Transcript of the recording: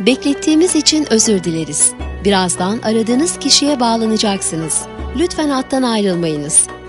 Beklettiğimiz için özür dileriz. Birazdan aradığınız kişiye bağlanacaksınız. Lütfen hattan ayrılmayınız.